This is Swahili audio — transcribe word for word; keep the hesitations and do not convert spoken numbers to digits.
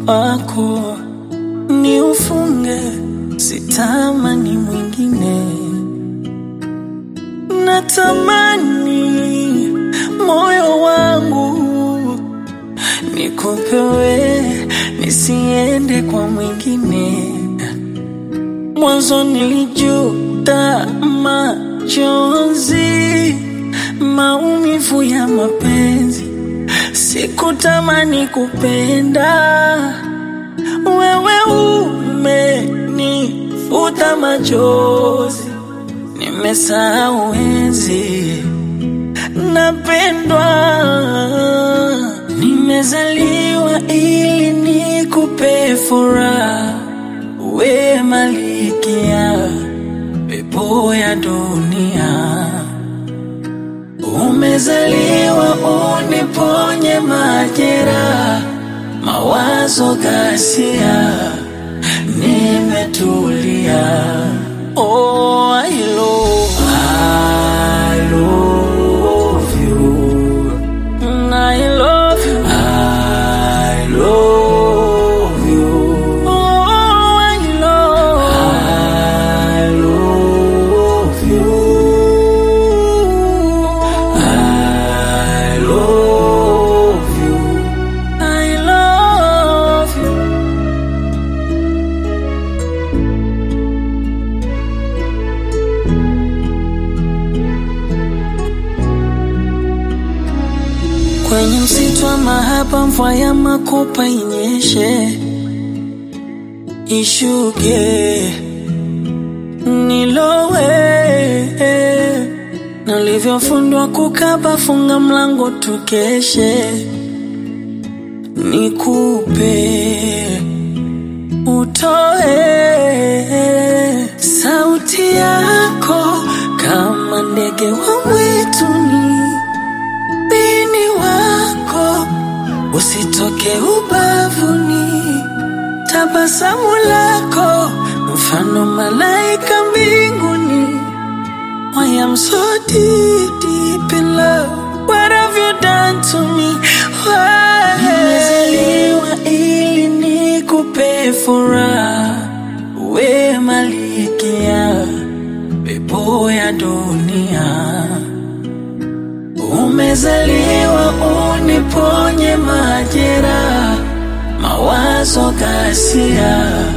wako ni ufunge, sitamani mwingine. Natamani moyo wangu nikupewe, nisiende kwa mwingine. Mwanzo nilijuta machozi, maumivu ya mapenzi, sikutamani kupenda. Wewe umenifuta machozi, nimesahau enzi napendwa. Nimezaliwa ili nikupe furaha, we malikia pepo ya dunia. Umezaliwa uniponye majeraha, mawazo ghasia, nimetulia. Oh, I love, I love you, I love you, I love you. Oh, I love, I love you, I love you, I love you. Kwenye msitu wa mahaba, mvua ya makopa inyeshe, ishuke, nilowe. Na ulivyofundwa kukaba, funga mlango tukeshe. Nikupe, utoe sauti yako kama ndege wa mwituni. Bini wako usitoke ubavuni, tabasamu lako mfano malaika mbinguni. I am so deep, deep in love. What have you done to me? Why? Nimezaliwa ili nikupe furaha, we malikia pepo ya dunia. Umezaliwa uniponye majeraha, mawazo ghasia,